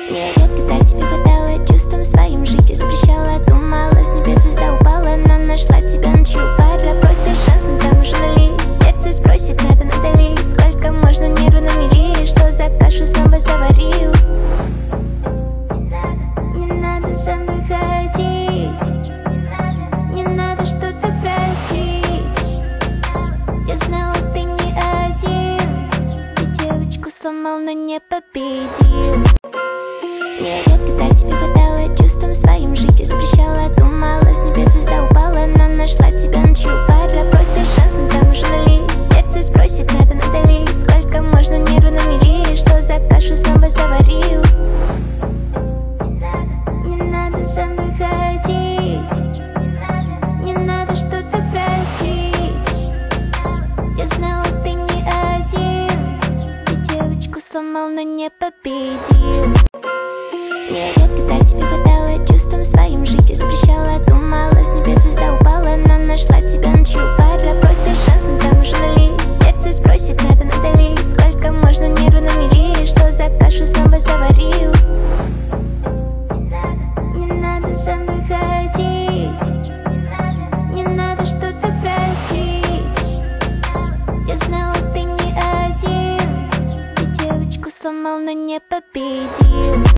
Мне редко так тебе хватало, чувством своим жить и запрещала. Думала, с небес звезда упала, но нашла тебя ночью у бара. Просишь шанс, но там уже нались. Сердце спросит, надо ли. Сколько можно нервы на мели, что за кашу снова заварил. Не надо со мной ходить, не надо что-то просить. Я знала, ты не один, ты девочку сломал, но не победил. Мне редко так тебе хватало, чувством своим жить и запрещала. Думала, с небес звезда упала, но нашла тебя ночью у бара. Просишь шанс, но там уже нались. Сердце спросит, надо ли. Сколько можно нервы на мели, что за кашу снова заварил. Не надо со мной ходить, не надо что-то просить. Я знала, ты не один, ты девочку сломал, но не победил. Мне редко так тебе хватало, чувством своим жить и запрещала. Думала, с небес звезда упала, но нашла тебя ночью у бара. Просишь шанс, но там уже нались. Сердце спросит, надо ли. Сколько можно нервы на мели, что за кашу снова заварил. Не надо со мной ходить, не надо что-то просить. Я знала, ты не один, ты девочку сломал, но не победил.